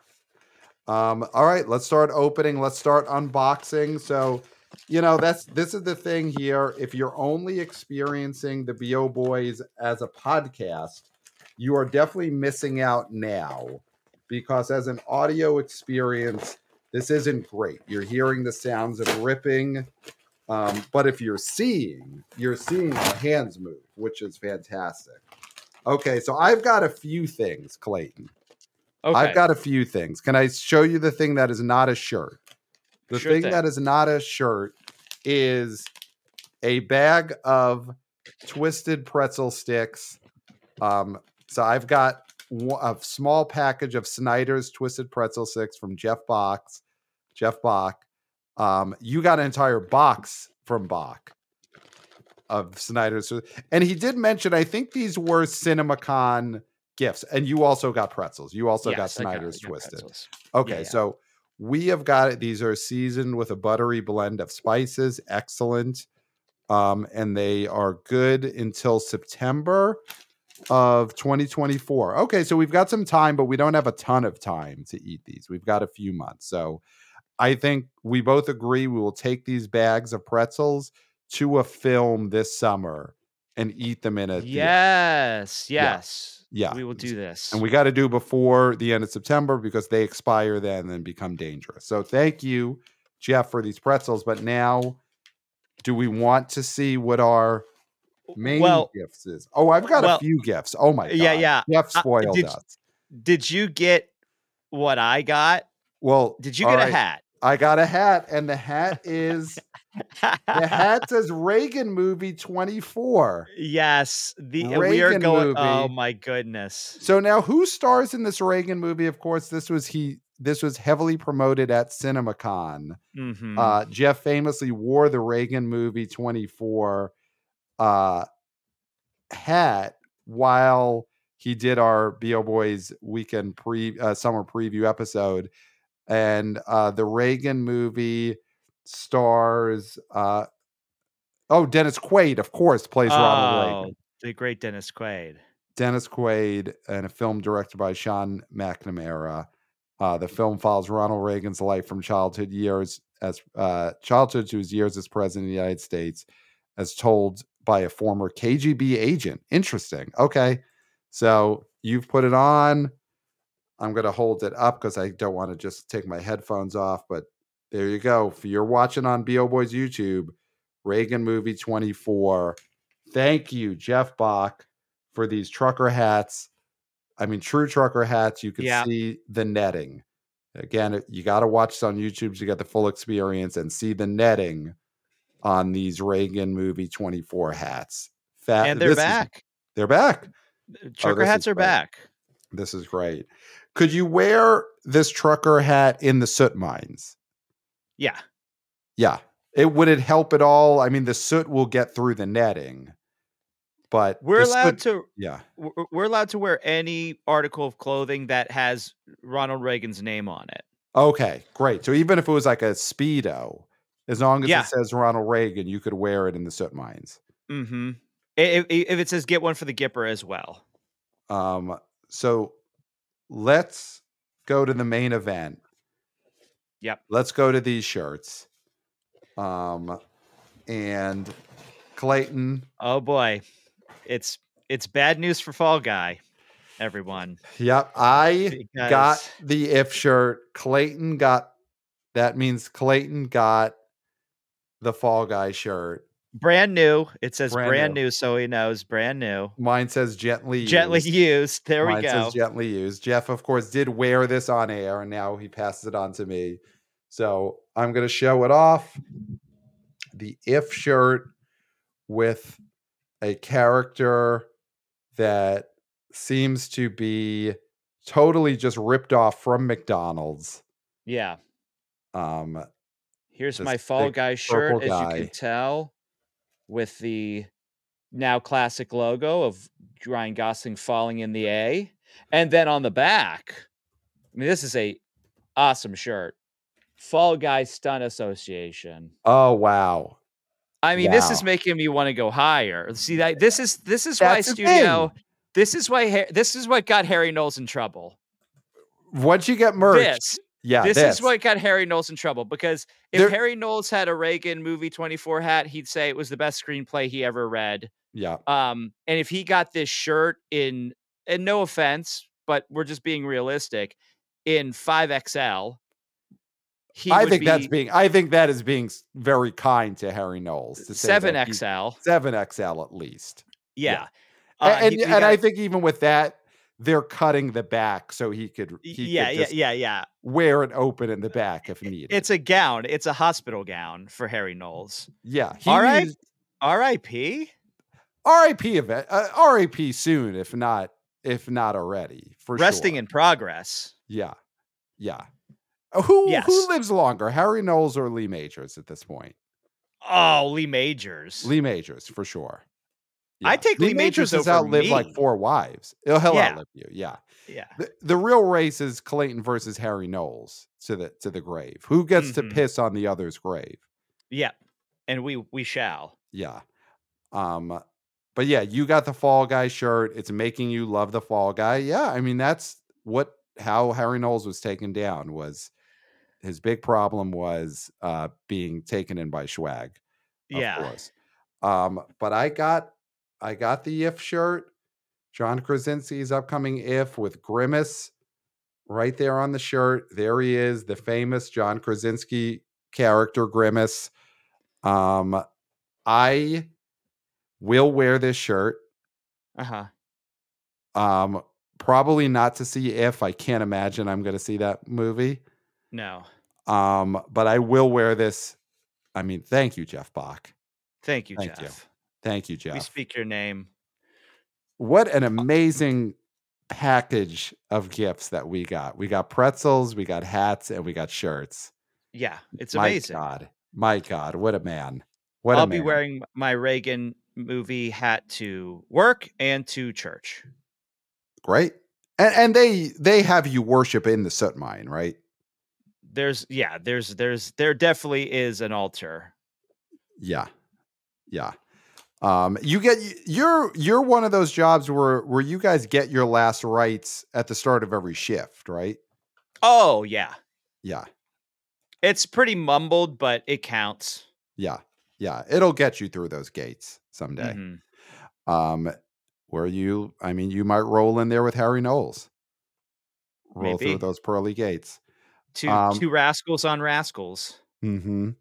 Um, all right, let's start opening. Let's start unboxing. So, you know, that's this is the thing here. If you're only experiencing the B O Boys as a podcast, you are definitely missing out now because as an audio experience, this isn't great. You're hearing the sounds of ripping. Um, but if you're seeing, you're seeing the hands move, which is fantastic. Okay, so I've got a few things, Clayton. I've Okay. got a few things. Can I show you the thing that is not a shirt? The Sure thing thing. that is not a shirt is a bag of twisted pretzel sticks. Um, so I've got one- a small package of Snyder's twisted pretzel sticks from Jeff Box. Jeff Bach. Um, you got an entire box from Bach of Snyder's, and he did mention. I think these were CinemaCon gifts, and you also got pretzels. You also got Yes, I got I Snyder's got twisted. pretzels. Yeah, Okay, yeah. so we have got it. These are seasoned with a buttery blend of spices. Excellent. Um, and they are good until September of twenty twenty-four. Okay, so we've got some time, but we don't have a ton of time to eat these. We've got a few months. So I think we both agree we will take these bags of pretzels to a film this summer and eat them in a theater. Yes, Yeah. yes. Yeah. We will do And this. we got to do before the end of September because they expire then and become dangerous. So thank you, Jeff, for these pretzels. But now, do we want to see what our main Well gifts is? Oh, I've got a well few gifts. Oh my yeah, God. yeah. Jeff Uh, spoiled did us. did you get what I got? Well, Did you all get a right. hat? I got a hat, and the hat is the hat says Reagan movie twenty-four. Yes, the uh, we are Reagan going oh movie. my goodness. So now who stars in this Reagan movie? Of course, this was he this was heavily promoted at CinemaCon. Mhm. Uh, Jeff famously wore the Reagan movie twenty-four uh, hat while he did our B O Boys weekend pre uh, summer preview episode. And uh, the Reagan movie stars uh, oh, Dennis Quaid, of course, plays Ronald Oh, Reagan. the great Dennis Quaid. Dennis Quaid, and a film directed by Sean McNamara. Uh, the film follows Ronald Reagan's life from childhood years as uh, childhood to his years as president of the United States, as told by a former K G B agent. Interesting. Okay, so you've put it on. I'm going to hold it up because I don't want to just take my headphones off. But there you go. If you're watching on B O Boys YouTube, Reagan movie twenty-four. Thank you, Jeff Bach, for these trucker hats. I mean, true trucker hats. You could Yeah. see the netting. Again, you got to watch this on YouTube to get the full experience and see the netting on these Reagan movie twenty-four hats. And Fat. they're This is back. they're back. Oh, Trucker this is hats are great. back. This is great. Could you wear this trucker hat in the soot mines? Yeah. Yeah. It would it help at all? I mean, the soot will get through the netting, but We're the allowed soot, to yeah. w w we're allowed to wear any article of clothing that has Ronald Reagan's name on it. Okay, great. So even if it was like a Speedo, as long as it Yeah. says Ronald Reagan, you could wear it in the soot mines. Mhm. I if if it says get one for the Gipper as well. Um, so let's go to the main event. Yep. Let's go to these shirts. Um, and Clayton. Oh boy. It's it's bad news for Fall Guy, everyone. Yep, I got Because the If shirt. Clayton got that means Clayton got the Fall Guy shirt. Brand new. It says Brand brand new. new, so he knows. Brand new. Mine says gently Gently used. used. There we Mine says go. gently used. Jeff, of course, did wear this on air, and now he passes it on to me. So I'm going to show it off. The If shirt with a character that seems to be totally just ripped off from McDonald's. Yeah. Um, Here's this my Fall thick Guy purple shirt, as you can guy. tell, with the now classic logo of Ryan Gosling falling in the A. And then on the back, I mean, this is a awesome shirt. Fall Guy Stunt Association. Oh, wow. I mean, this is Wow. making me wanna go higher. See, that this is this is why That's the thing. studio this is why Ha this is what got Harry Knowles in trouble. Once you get merch, This. yeah, This is this. what got Harry Knowles in trouble, because if There Harry Knowles had a Reagan movie twenty-four hat, he'd say it was the best screenplay he ever read. Yeah. Um, and if he got this shirt in and no offense, but we're just being realistic, in five X L, he I would think that's be being I think that is being s very kind to Harry Knowles to say seven that he X L. seven X L at least. Yeah. Yeah. A Uh, and he we and I got think even with that, they're cutting the back so he could Y he yeah, could yeah, just yeah, yeah. wear it open in the back if I needed. it's a gown. It's a hospital gown for Harry Knowles. Yeah, he RI needs R.I.P. R.I.P. event uh, R I P soon, if not if not already, for Resting sure. in progress. Yeah. Yeah. Uh, who who Yes. lives longer, Harry Knowles or Lee Majors at this point? Oh, Lee Majors. Lee Majors, for sure. Yeah. I'd take Lee Lee Majors Majors has over outlived, like, me. four wives. He'll he'll Yeah. outlive you, yeah. Yeah. The the real race is Clayton versus Harry Knowles to the to the grave. Who gets to Mhm. piss on the other's grave? Yeah. And we we shall. Yeah. Um, but yeah, you got the Fall Guy shirt. It's making you love the Fall Guy. Yeah, I mean, that's what how Harry Knowles was taken down was his big problem was, uh, being taken in by swag, of Yeah. course. Um, but I got I got the If shirt. John Krasinski's upcoming If with Grimace right there on the shirt. There he is, the famous John Krasinski character Grimace. Um, I will wear this shirt. Uh-huh. Um, probably not to see If. I can't imagine I'm gonna see that movie. No. Um, but I will wear this. I mean, thank you, Jeff Bach. Thank you, Thank you. Jeff. Thank you, We Jeff. speak your name. What an amazing package of gifts that we got. We got pretzels, we got hats, and we got shirts. Yeah, it's My amazing. God. My God, what a man. What a I'll be man. wearing my Reagan movie hat to work and to church. Great. And and they they have you worship in the soot mine, right? There's yeah, there's there's there definitely is an altar. Yeah. Yeah. Um, you get you're you're one of those jobs where where you guys get your last rites at the start of every shift, right? Oh, yeah. Yeah. It's pretty mumbled, but it counts. Yeah. Yeah. It'll get you through those gates someday. Mhm. Um, where you I mean, you might roll in there with Harry Knowles. Roll through Maybe. those pearly gates. Two Um two rascals on rascals. Mhm.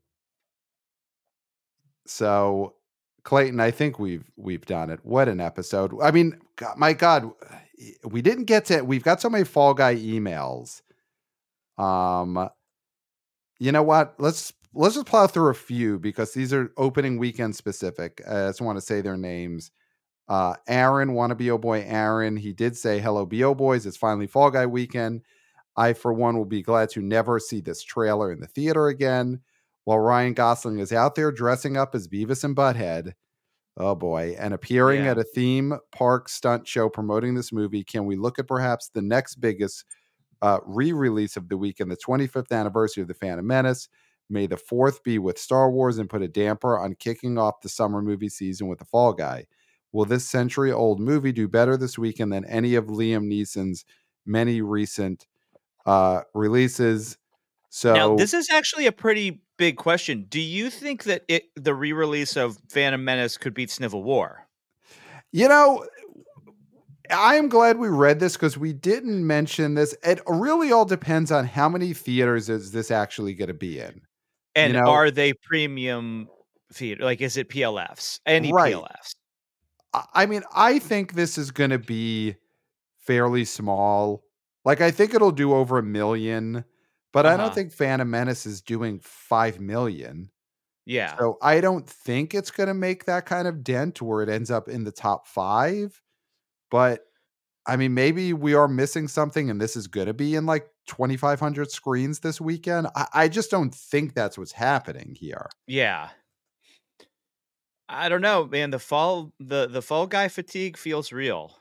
So, Clayton, I think we've we've done it. What an episode. I mean, go my God, we didn't get to we've got so many Fall Guy emails. Um, you know what? Let's let's just plow through a few because these are opening weekend specific. I just want to say their names. Uh, Aaron, wanna be oh boy Aaron. He did say, "Hello, B O boys. It's finally Fall Guy weekend. I, for one, will be glad to never see this trailer in the theater again. While Ryan Gosling is out there dressing up as Beavis and Butthead, oh boy, and appearing Yeah. at a theme park stunt show promoting this movie, can we look at perhaps the next biggest uh, re-release of the weekend, the twenty-fifth anniversary of The Phantom Menace? May the fourth be with Star Wars and put a damper on kicking off the summer movie season with The Fall Guy. Will this century-old movie do better this weekend than any of Liam Neeson's many recent uh, releases?" Now, So, this is actually a pretty big question. Do you think that it the re-release of Phantom Menace could beat Civil War? you know, I am glad we read this because we didn't mention this. It really all depends on how many theaters is this actually going to be in. You And know, are they premium theater? Like, is it P L Fs? Any Right. P L Fs? I I mean, I think this is gonna be fairly small. Like, I think it'll do over a million, but I don't Uh-huh. think Phantom Menace is doing five million. Yeah. So, I don't think it's gonna make that kind of dent where it ends up in the top five, but, I mean, maybe we are missing something and this is gonna be in, like, twenty-five hundred screens this weekend. I I just don't think that's what's happening here. Yeah. I don't know, man. The fall the the Fall Guy fatigue feels real.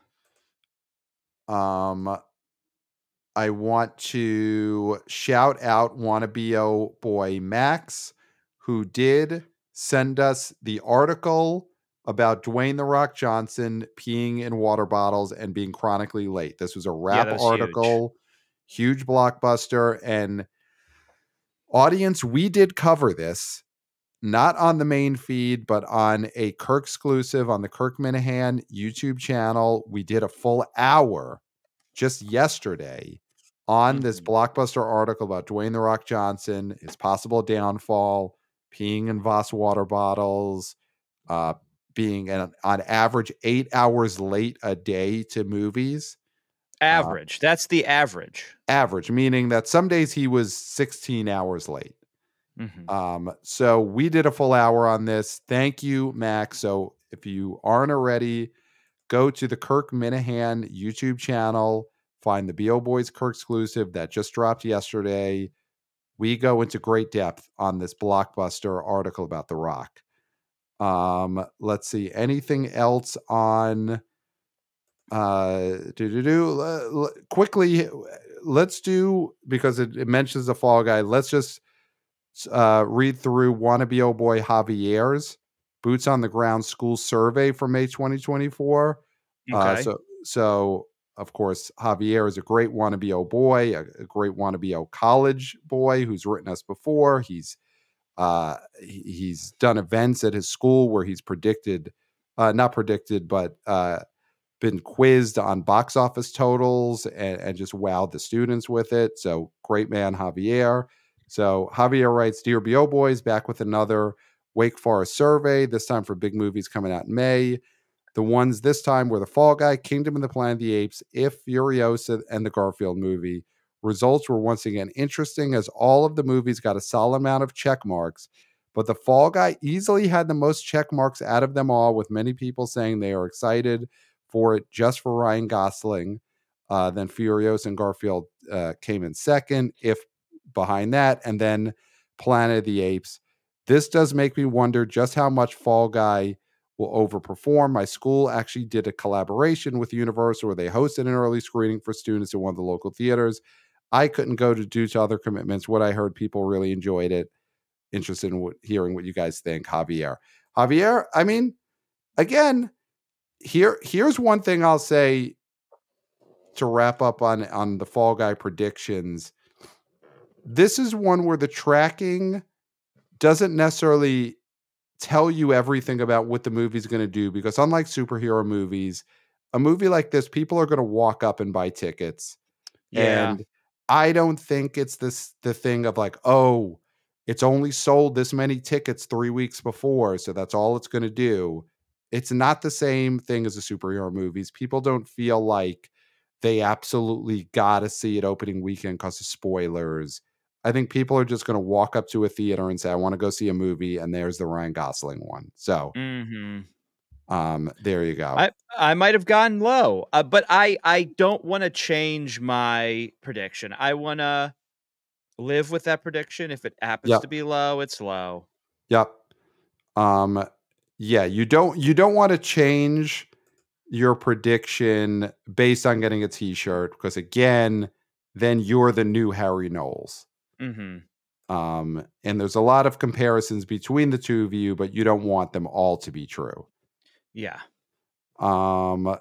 Um I want to shout out Wannabe boy Max, who did send us the article about Dwayne The Rock Johnson peeing in water bottles and being chronically late. This was a Yeah, rap that was huge. article, huge blockbuster. And audience, we did cover this, not on the main feed, but on a Kirk exclusive on the Kirk Minahan YouTube channel. We did a full hour just yesterday on this Mhm. blockbuster article about Dwayne The Rock Johnson, his possible downfall, peeing in Voss water bottles, uh, being an, on average eight hours late a day to movies. Uh, Average. That's the average. average, meaning that some days he was sixteen hours late. Mhm. Um, so we did a full hour on this. Thank you, Max. So if you aren't already, go to the Kirk Minahan YouTube channel, find the B O Boys Kirk exclusive that just dropped yesterday. We go into great depth on this blockbuster article about The Rock. Um, let's see. Anything else on uh do do do quickly let's do because it, it mentions the Fall Guy. Let's just uh read through Wannabe Oh Boy Javier's Boots on the Ground School Survey from May twenty twenty-four. Uh, Okay. so, so of course, Javier is a great wannabe oh boy, a, a great wannabe oh college boy who's written us before. He's uh, he, he's done events at his school where he's predicted, uh, not predicted, but uh, been quizzed on box office totals and, and just wowed the students with it. So great man, Javier. So Javier writes, Dear B O Boys, back with another Wake Forest survey, this time for big movies coming out in May. The ones this time were The Fall Guy, Kingdom of the Planet of the Apes, If, Furiosa, and the Garfield movie. Results were once again interesting as all of the movies got a solid amount of check marks, but The Fall Guy easily had the most check marks out of them all, with many people saying they are excited for it just for Ryan Gosling. Uh, then Furiosa and Garfield uh, came in second, If behind that, and then Planet of the Apes. This does make me wonder just how much Fall Guy will overperform. My school actually did a collaboration with Universal where they hosted an early screening for students in one of the local theaters. I couldn't go to due to other commitments. What I heard, people really enjoyed it. Interested in what, hearing what you guys think, Javier. Javier, I mean, again, here here's one thing I'll say to wrap up on on the Fall Guy predictions. This is one where the tracking doesn't necessarily tell you everything about what the movie's going to do because unlike superhero movies, a movie like this, people are going to walk up and buy tickets. Yeah. And I don't think it's this the thing of like, oh, it's only sold this many tickets three weeks before, so that's all it's going to do. It's not the same thing as the superhero movies. People don't feel like they absolutely got to see it opening weekend because of spoilers. I think people are just going to walk up to a theater and say, I want to go see a movie, and there's the Ryan Gosling one. So, Mhm. um, there you go. I I might have gone low, uh, but I I don't wanna change my prediction. I wanna live with that prediction. If it happens to Yep. be low, it's low. Yep. Um, yeah, you don't you don't want to change your prediction based on getting a t-shirt because again, then you're the new Harry Knowles. Mhm. Um, and there's a lot of comparisons between the two of you, but you don't want them all to be true. Yeah. Um,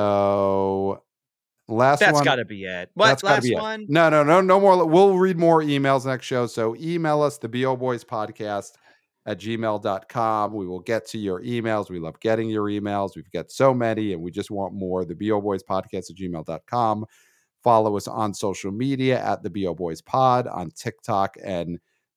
so last That's one, gotta be it. What? that's got to Last be it. one? No, no, no, no more. We'll read more emails next show. So email us the B O Boys podcast at gmail dot com. We will get to your emails. We love getting your emails. We've got so many and we just want more. The B O Boys podcast at gmail dot com. Follow us on social media at the B O Boys Pod on TikTok and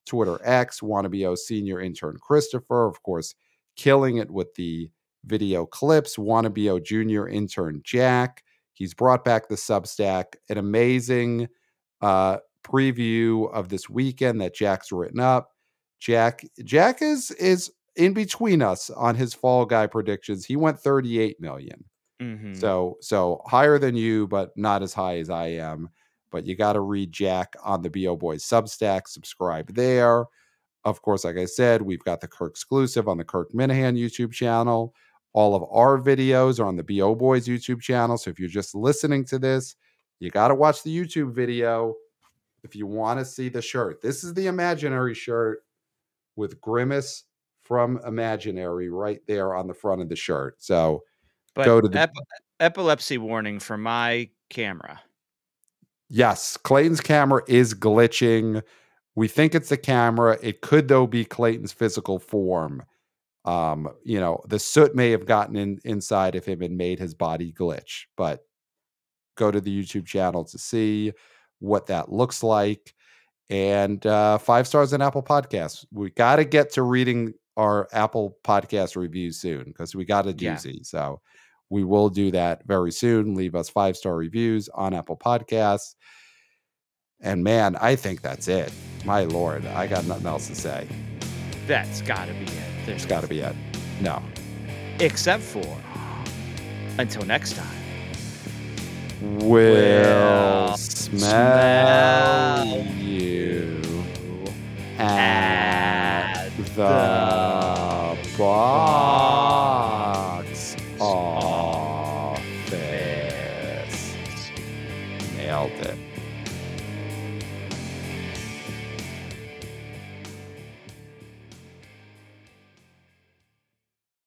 Twitter X, Wannabeo senior intern Christopher, of course, killing it with the video clips. Wannabeo junior intern Jack. He's brought back the Substack, an amazing uh, preview of this weekend that Jack's written up. Jack Jack is is in between us on his Fall Guy predictions. He went thirty-eight million. Mm-hmm. So so higher than you, but not as high as I am. But you got to read Jack on the B O Boys Substack. Subscribe there. Of course, like I said, we've got the Kirk exclusive on the Kirk Minahan YouTube channel. All of our videos are on the B O Boys YouTube channel. So if you're just listening to this, you got to watch the YouTube video if you want to see the shirt. This is the imaginary shirt with Grimace from Imaginary right there on the front of the shirt. So But go to the ep- epilepsy warning for my camera. Yes, Clayton's camera is glitching. We think it's the camera. It could, though, be Clayton's physical form. Um, you know, the soot may have gotten in inside of him and made his body glitch. But go to the YouTube channel to see what that looks like. And uh, five stars on Apple Podcasts. We got to get to reading our Apple Podcast reviews soon because we got a Yeah. doozy. So we will do that very soon. Leave us five star reviews on Apple Podcasts. And man, I think that's it. My Lord, I got nothing else to say. That's gotta be it. There's got to be it. No. Except for, until next time. We'll, We'll smell, smell you at at the box office. Nailed it.